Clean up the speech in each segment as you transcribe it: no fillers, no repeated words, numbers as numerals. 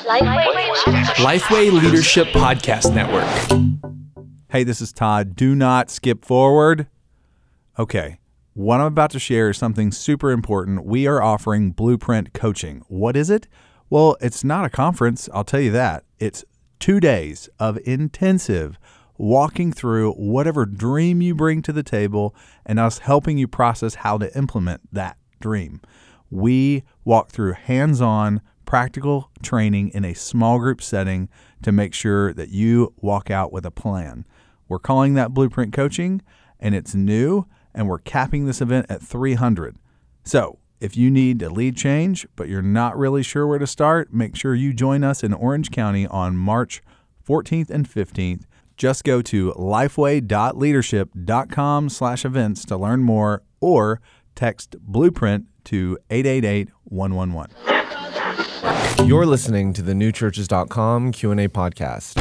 Lifeway Leadership Podcast Network. Hey, this is Todd. Do not skip forward. Okay, what I'm about to share is something super important. We are offering Blueprint Coaching. What is it? Well, it's not a conference, I'll tell you that. It's 2 days of intensive walking through whatever dream you bring to the table and us helping you process how to implement that dream. We walk through hands-on, practical training in a small group setting to make sure that you walk out with a plan. We're calling that Blueprint Coaching, and it's new, and we're capping this event at 300. So if you need a lead change, but you're not really sure where to start, make sure you join us in Orange County on March 14th and 15th. Just go to lifeway.leadership.com/events to learn more or text Blueprint to 888-111. You're listening to the newchurches.com Q&A podcast.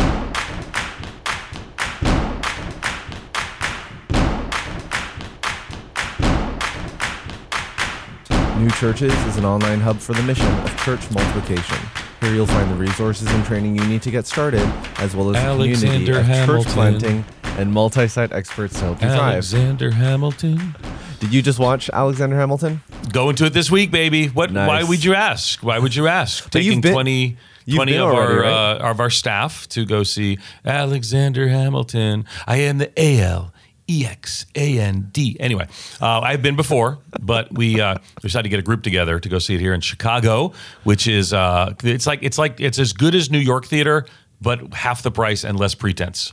New Churches is an online hub for the mission of church multiplication. Here you'll find the resources and training you need to get started, as well as a community of church planting and multi-site experts to help you thrive. Alexander Hamilton. Did you just watch Alexander Hamilton? Go into it this week, baby. What? Nice. Why would you ask? Taking 20 of our staff to go see Alexander Hamilton. I am the ALEXAND. Anyway, I've been before, but we decided to get a group together to go see it here in Chicago, which is it's as good as New York theater, but half the price and less pretense.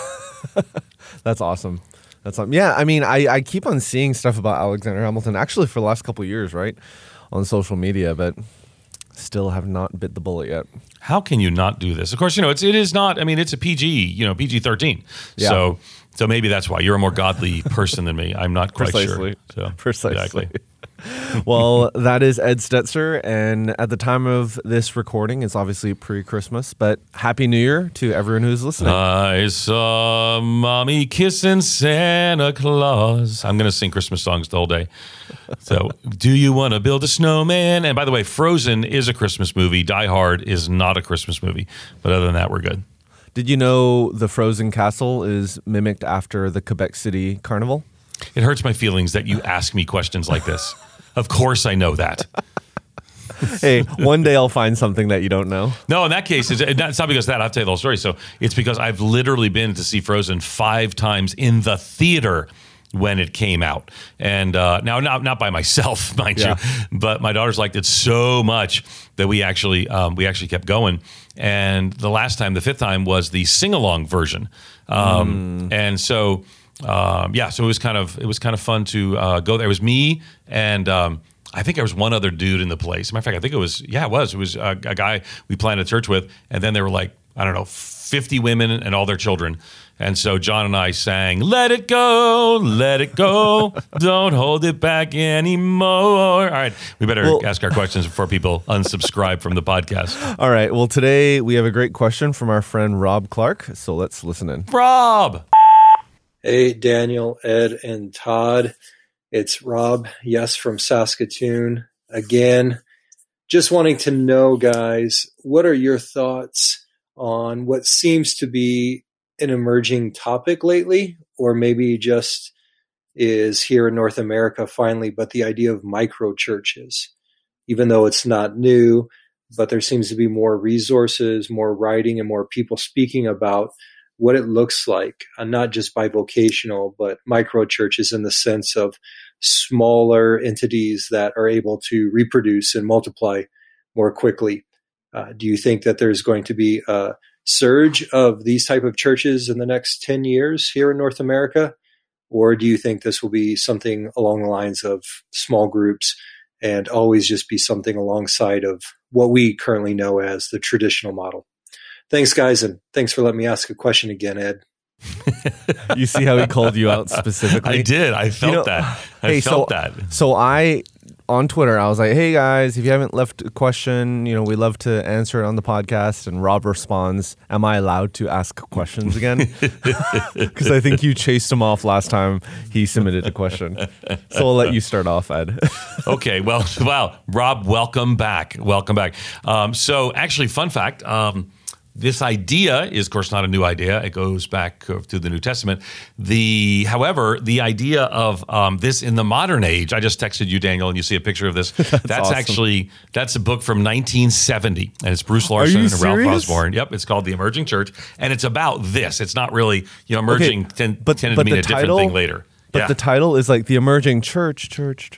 That's awesome. Yeah, I mean, I keep on seeing stuff about Alexander Hamilton, actually for the last couple of years, right, on social media, but still have not bit the bullet yet. How can you not do this? Of course, it is not. I mean, it's a PG, PG-13. Yeah. So maybe that's why you're a more godly person than me. I'm not quite Precisely. sure. Precisely. Exactly. Well, that is Ed Stetzer, and at the time of this recording, it's obviously pre-Christmas, but Happy New Year to everyone who's listening. I saw Mommy kissing Santa Claus. I'm going to sing Christmas songs the whole day. So, do you want to build a snowman? And by the way, Frozen is a Christmas movie. Die Hard is not a Christmas movie. But other than that, we're good. Did you know the Frozen Castle is mimicked after the Quebec City Carnival? It hurts my feelings that you ask me questions like this. Of course I know that. Hey, one day I'll find something that you don't know. No, in that case, it's not because of that. I'll tell you the whole story. So it's because I've literally been to see Frozen 5 times in the theater when it came out. And now, not by myself, mind you, but my daughters liked it so much that we actually kept going. And the last time, the 5th time, was the sing-along version. And so... so it was kind of fun to go there. It was me and I think there was one other dude in the place. As a matter of fact, I think it was a guy we planted a church with, and then there were 50 women and all their children. And so John and I sang, let it go, don't hold it back anymore. All right, we better ask our questions before people unsubscribe from the podcast. All right, well, today we have a great question from our friend Rob Clark, so let's listen in. Rob! Hey, Daniel, Ed, and Todd. It's Rob, from Saskatoon. Again, just wanting to know, guys, what are your thoughts on what seems to be an emerging topic lately, or maybe just is here in North America finally, but the idea of micro churches, even though it's not new, but there seems to be more resources, more writing, and more people speaking about what it looks like, not just bivocational, but micro churches in the sense of smaller entities that are able to reproduce and multiply more quickly. Do you think that there's going to be a surge of these type of churches in the next 10 years here in North America? Or do you think this will be something along the lines of small groups and always just be something alongside of what we currently know as the traditional model? Thanks, guys, and thanks for letting me ask a question again, Ed. You see how he called you out specifically? I did. I felt that. I felt that. So I on Twitter, I was like, hey guys, if you haven't left a question, we love to answer it on the podcast. And Rob responds, am I allowed to ask questions again? Because I think you chased him off last time he submitted a question. So I'll let you start off, Ed. Okay, well, wow. Rob, welcome back. Welcome back. So actually, fun fact, this idea is, of course, not a new idea. It goes back to the New Testament. However, the idea of this in the modern age, I just texted you, Daniel, and you see a picture of this. That's awesome. That's a book from 1970, and it's Bruce Larson and Ralph serious? Osborne. Yep, it's called The Emerging Church, and it's about this. It's not really, emerging tended to mean a different thing later. But the title is like The Emerging Church. It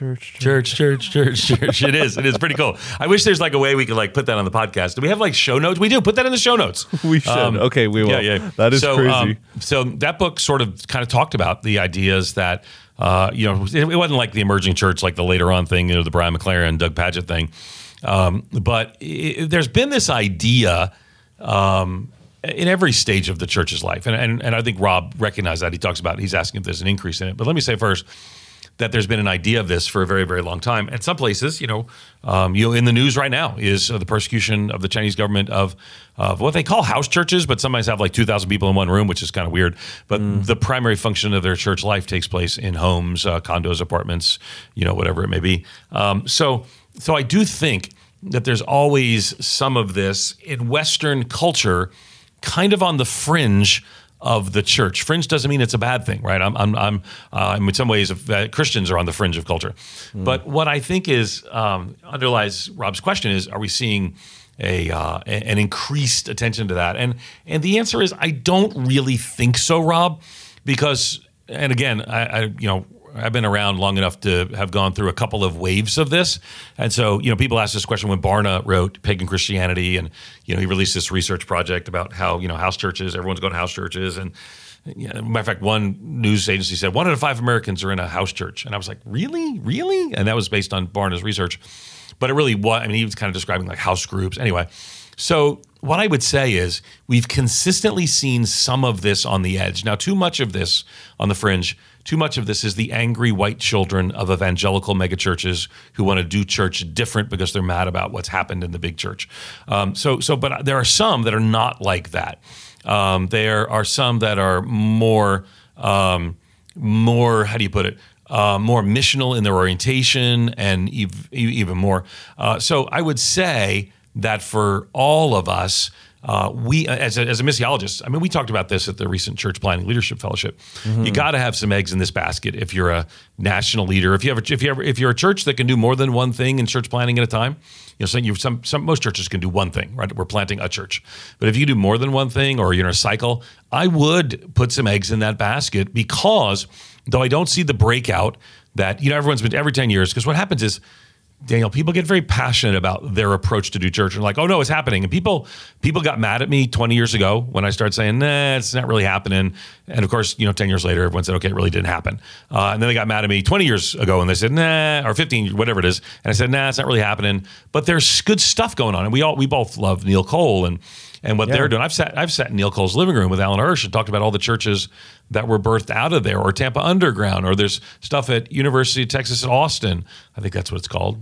is. It is pretty cool. I wish there's like a way we could like put that on the podcast. Do we have like show notes? We do. Put that in the show notes. We should. Okay, we will. Yeah. That is crazy. So that book sort of kind of talked about the ideas that, it wasn't like The Emerging Church, like the later on thing, the Brian McLaren, Doug Padgett thing. But there's been this idea in every stage of the church's life. And I think Rob recognized that. He talks about, he's asking if there's an increase in it. But let me say first that there's been an idea of this for a very, very long time. And some places, in the news right now is the persecution of the Chinese government of what they call house churches, but sometimes have like 2,000 people in one room, which is kind of weird. But the primary function of their church life takes place in homes, condos, apartments, whatever it may be. So I do think that there's always some of this in Western culture kind of on the fringe of the church. Fringe doesn't mean it's a bad thing, right? I'm in some ways, Christians are on the fringe of culture. But what I think is underlies Rob's question is, are we seeing an increased attention to that? And the answer is, I don't really think so, Rob, because, and again, I've been around long enough to have gone through a couple of waves of this. And so, people ask this question when Barna wrote Pagan Christianity, and, he released this research project about how, house churches, everyone's going to house churches. And matter of fact, one news agency said 1 out of 5 Americans are in a house church. And I was like, really? And that was based on Barna's research. But it really was, he was kind of describing like house groups. Anyway, so what I would say is we've consistently seen some of this on the edge. Now, too much of this on the fringe, too much of this is the angry white children of evangelical megachurches who want to do church different because they're mad about what's happened in the big church. But there are some that are not like that. There are some that are more, how do you put it? More missional in their orientation and even more. So I would say that for all of us, we, as a missiologist, we talked about this at the recent Church Planning Leadership Fellowship. You got to have some eggs in this basket if you're a national leader. If you're a church that can do more than one thing in church planning at a time, most churches can do one thing, right? We're planting a church, but if you do more than one thing or you're in a cycle, I would put some eggs in that basket because though I don't see the breakout that everyone's been every 10 years, because what happens is, Daniel, people get very passionate about their approach to do church and like, oh no, it's happening. And people got mad at me 20 years ago when I started saying, nah, it's not really happening. And of course, 10 years later, everyone said, okay, it really didn't happen. And then they got mad at me 20 years ago and they said, nah, or 15, whatever it is. And I said, nah, it's not really happening. But there's good stuff going on. And we both love Neil Cole and what they're doing. I've sat in Neil Cole's living room with Alan Hirsch and talked about all the churches that were birthed out of there, or Tampa Underground, or there's stuff at University of Texas at Austin. I think that's what it's called.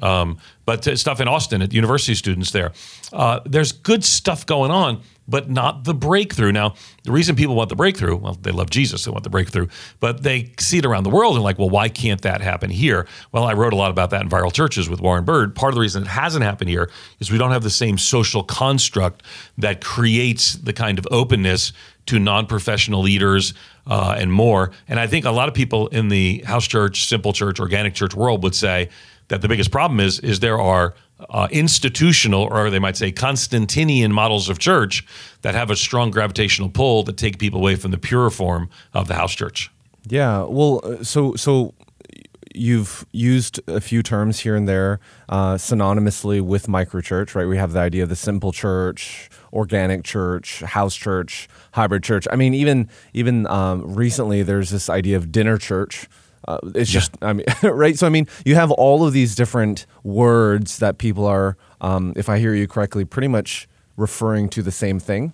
But stuff in Austin at university students there. There's good stuff going on, but not the breakthrough. Now, the reason people want the breakthrough, well, they love Jesus, they want the breakthrough, but they see it around the world and like, well, why can't that happen here? Well, I wrote a lot about that in Viral Churches with Warren Bird. Part of the reason it hasn't happened here is we don't have the same social construct that creates the kind of openness to non-professional leaders and more. And I think a lot of people in the house church, simple church, organic church world would say that the biggest problem is there are institutional, or they might say Constantinian models of church that have a strong gravitational pull that take people away from the pure form of the house church. Yeah, well, so you've used a few terms here and there synonymously with microchurch, right? We have the idea of the simple church, organic church, house church, hybrid church. Even recently there's this idea of dinner church. It's just, right? So, you have all of these different words that people are, if I hear you correctly, pretty much referring to the same thing.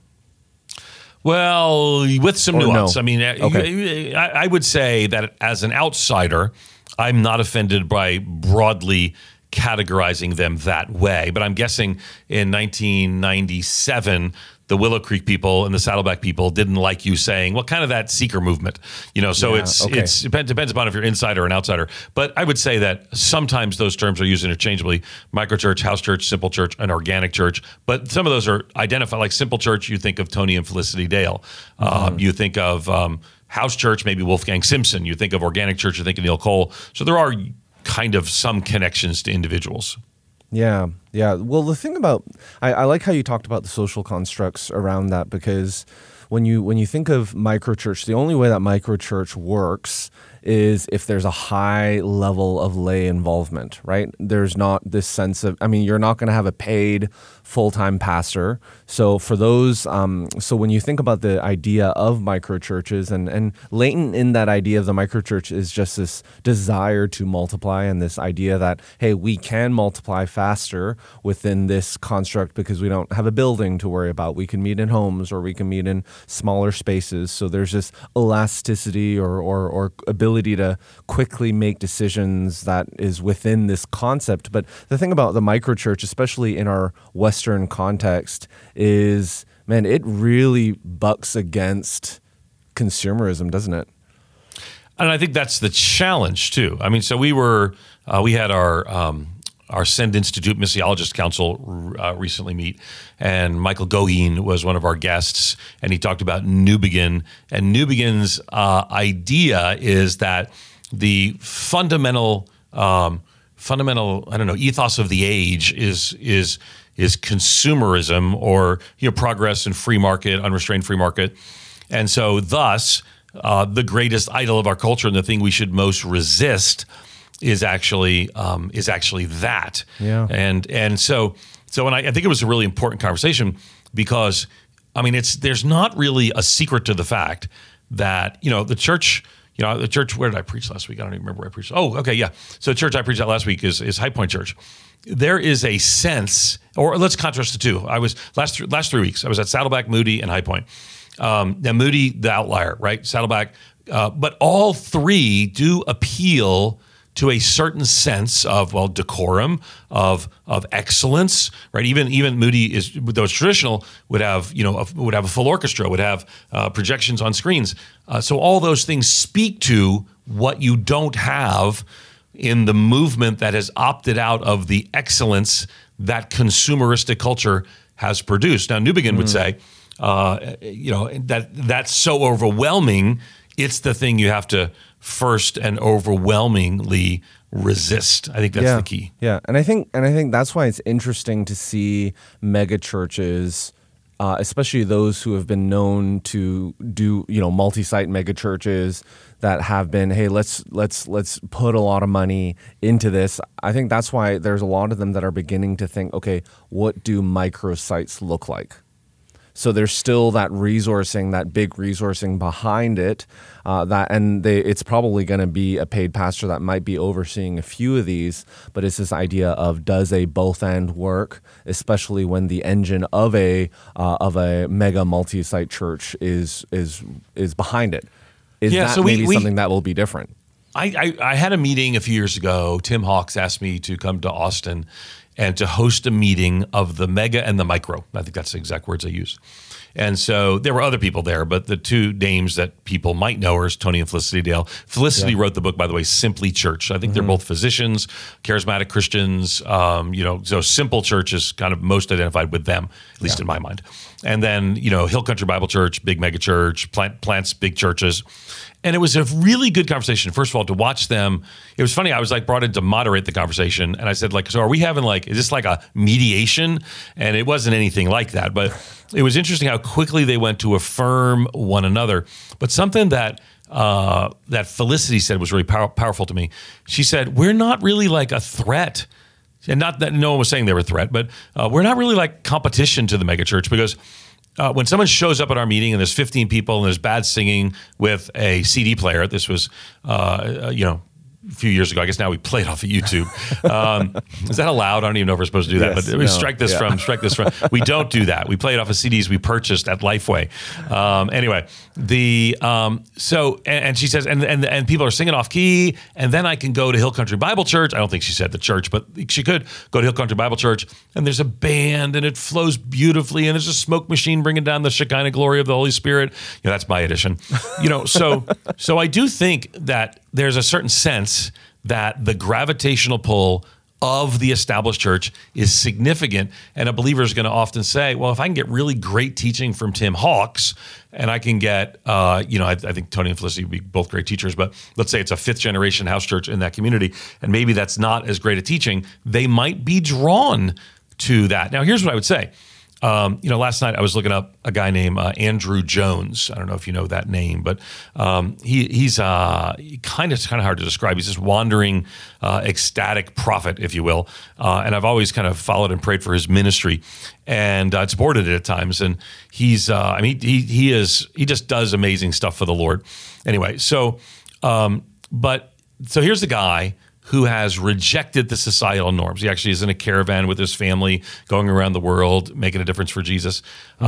Well, with some nuance. No? I would say that as an outsider, I'm not offended by broadly categorizing them that way. But I'm guessing in 1997, the Willow Creek people and the Saddleback people didn't like you saying, well, kind of that seeker movement, so it depends upon if you're inside or an outsider. But I would say that sometimes those terms are used interchangeably: microchurch, house church, simple church, and organic church. But some of those are identified, like simple church, you think of Tony and Felicity Dale. You think of house church, maybe Wolfgang Simpson. You think of organic church, you think of Neil Cole. So there are kind of some connections to individuals. Yeah. Well, the thing about I like how you talked about the social constructs around that, because when you think of microchurch, the only way that microchurch works is if there's a high level of lay involvement, right? There's not this sense of, you're not going to have a paid full-time pastor. So for those, so when you think about the idea of microchurches, and latent in that idea of the microchurch is just this desire to multiply, and this idea that, hey, we can multiply faster within this construct because we don't have a building to worry about. We can meet in homes, or we can meet in smaller spaces. So there's this elasticity or ability to quickly make decisions that is within this concept. But the thing about the microchurch, especially in our Western context, is, man, it really bucks against consumerism, doesn't it? And I think that's the challenge too. So we had our Send Institute Missiologist Council recently meet, and Michael Goheen was one of our guests, and he talked about New Begin. And New Begin's idea is that the fundamental ethos of the age is consumerism, or progress and free market, unrestrained free market, and so thus the greatest idol of our culture and the thing we should most resist is actually that. Yeah. And so when I think it was a really important conversation, because there's not really a secret to the fact that the church, where did I preach last week? I don't even remember where I preached. Oh, okay, yeah. So the church I preached at last week is High Point Church. There is a sense, or let's contrast the two. I was last 3 weeks. I was at Saddleback, Moody, and High Point. Now Moody, the outlier, right? Saddleback, but all three do appeal to a certain sense of, decorum, of excellence, right? Even Moody though it's traditional, would have a full orchestra, would have projections on screens. So all those things speak to what you don't have in the movement that has opted out of the excellence that consumeristic culture has produced. Now, New Begin would say, that's so overwhelming. It's the thing you have to first and overwhelmingly resist. I think that's the key. Yeah, and I think that's why it's interesting to see mega churches, especially those who have been known to do multi-site mega churches that have been, hey, let's put a lot of money into this. I think that's why there's a lot of them that are beginning to think, okay, what do microsites look like? So there's still that resourcing, that big resourcing behind it. It's probably going to be a paid pastor that might be overseeing a few of these. But it's this idea of, does a both end work, especially when the engine of a mega multi-site church is behind it? Is that something that will be different? I had a meeting a few years ago. Tim Hawks asked me to come to Austin and to host a meeting of the mega and the micro. I think that's the exact words I used. And so there were other people there, but the two names that people might know are Tony and Felicity Dale. Felicity wrote the book, by the way, Simply Church. I think they're both physicians, charismatic Christians. So Simple Church is kind of most identified with them, at least in my mind. And then, Hill Country Bible Church, big mega church, plants big churches. And it was a really good conversation. First of all, to watch them, it was funny. I was brought in to moderate the conversation, and I said, so are we having is this like a mediation? And it wasn't anything like that, but it was interesting how quickly they went to affirm one another. But something that Felicity said was really powerful to me. She said, we're not really like a threat. And not that no one was saying they were a threat, but we're not really like competition to the megachurch, because when someone shows up at our meeting and there's 15 people and there's bad singing with a CD player, this was, few years ago. I guess now we play it off of YouTube. Is that allowed? I don't even know if we're supposed to do that. Yes, But we strike this from. We don't do that. We play it off of CDs we purchased at Lifeway. Anyway, so she says, and people are singing off key, and then I can go to Hill Country Bible Church. I don't think she said the church, but she could go to Hill Country Bible Church, and there's a band, and it flows beautifully, and there's a smoke machine bringing down the Shekinah glory of the Holy Spirit. That's my edition. So I do think that there's a certain sense that the gravitational pull of the established church is significant, and a believer is going to often say, well, if I can get really great teaching from Tim Hawks, and I can get, I think Tony and Felicity would be both great teachers, but let's say it's a fifth generation house church in that community, and maybe that's not as great a teaching, they might be drawn to that. Now, here's what I would say. Last night I was looking up a guy named Andrew Jones. I don't know if you know that name, but he's kind of hard to describe. He's this wandering, ecstatic prophet, if you will. And I've always kind of followed and prayed for his ministry, and supported it at times. And he's, he just does amazing stuff for the Lord. Anyway, so here's the guy who has rejected the societal norms. He actually is in a caravan with his family, going around the world, making a difference for Jesus.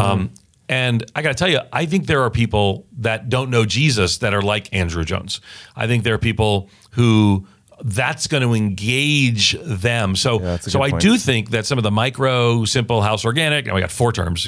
And I got to tell you, I think there are people that don't know Jesus that are like Andrew Jones. I think there are people who that's going to engage them. So I do think that some of the micro, simple, house organic, and we got 4 terms,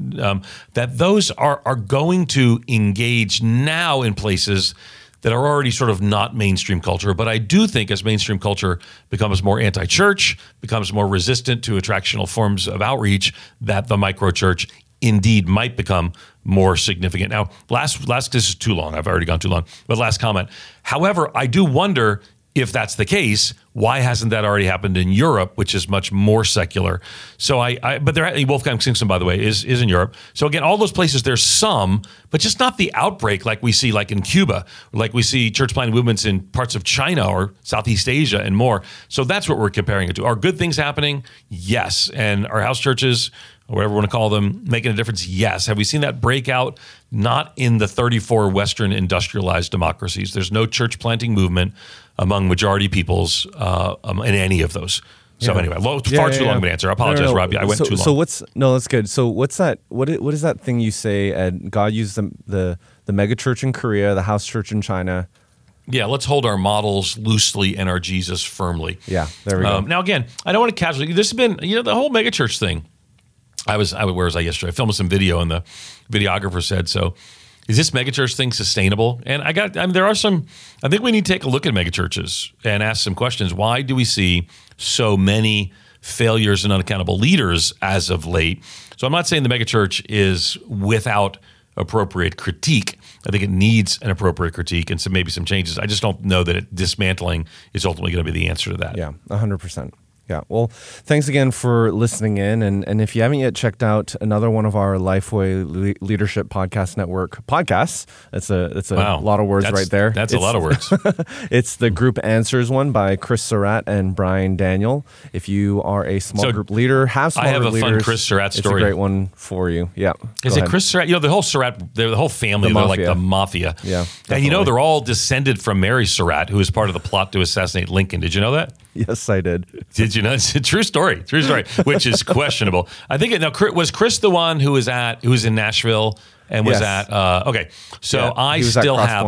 that those are going to engage now in places that are already sort of not mainstream culture. But I do think as mainstream culture becomes more anti-church, becomes more resistant to attractional forms of outreach, that the micro-church indeed might become more significant. Now, last this is too long. I've already gone too long. But last comment. However, I do wonder if that's the case, why hasn't that already happened in Europe, which is much more secular? So but Wolfgang Simpson, by the way, is in Europe. So again, all those places, there's some, but just not the outbreak like we see like in Cuba, like we see church planting movements in parts of China or Southeast Asia and more. So that's what we're comparing it to. Are good things happening? Yes. And are house churches, or whatever you want to call them, making a difference? Yes. Have we seen that breakout? Not in the 34 Western industrialized democracies. There's no church planting movement among majority peoples in any of those. So anyway, far too long of an answer. I apologize, no. Rob. I went too long. So that's good. So what's that? What is that thing you say? Ed, God used the mega church in Korea, the house church in China. Yeah, let's hold our models loosely and our Jesus firmly. Yeah, there we go. Now again, I don't want to casually. This has been the whole mega church thing. Where was I yesterday? I filmed some video, and the videographer said, so is this megachurch thing sustainable? And there are some, I think we need to take a look at megachurches and ask some questions. Why do we see so many failures and unaccountable leaders as of late? So I'm not saying the megachurch is without appropriate critique. I think it needs an appropriate critique and maybe some changes. I just don't know that dismantling is ultimately going to be the answer to that. Yeah, 100%. Yeah. Well, thanks again for listening in. And if you haven't yet checked out another one of our Lifeway Leadership Podcast Network podcasts, it's a lot of words right there. That's a lot of words. It's the Group Answers one by Chris Surratt and Brian Daniel. If you are a small group leader, have small group leaders. I have a fun Chris Surratt story. It's a great one for you. Yeah. Is it Chris Surratt? The whole Surratt, the whole family, they're like the mafia. Yeah. Definitely. And they're all descended from Mary Surratt, who was part of the plot to assassinate Lincoln. Did you know that? Yes, I did. Did you know? It's a true story, which is questionable. I think was Chris the one who was in Nashville and was at, okay. So yeah, I still have,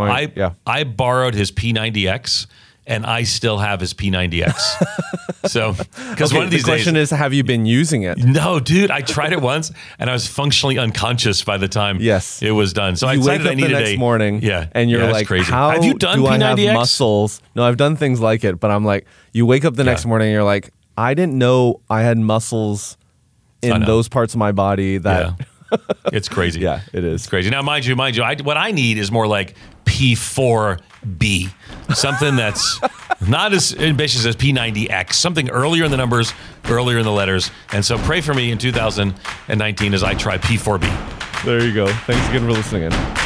I borrowed his P90X and I still have his P90X. So, because one of these days. The question is, have you been using it? No, dude, I tried it once and I was functionally unconscious by the time it was done. So I decided I needed the next morning and you're like, crazy. How have you done P90X? I have muscles? No, I've done things like it, but I'm like, you wake up the next morning and you're like, I didn't know I had muscles in those parts of my body that... Yeah. It's crazy. Yeah, it is. It's crazy. Now, mind you, what I need is more like P4B, something that's not as ambitious as P90X, something earlier in the numbers, earlier in the letters. And so pray for me in 2019 as I try P4B. There you go. Thanks again for listening in.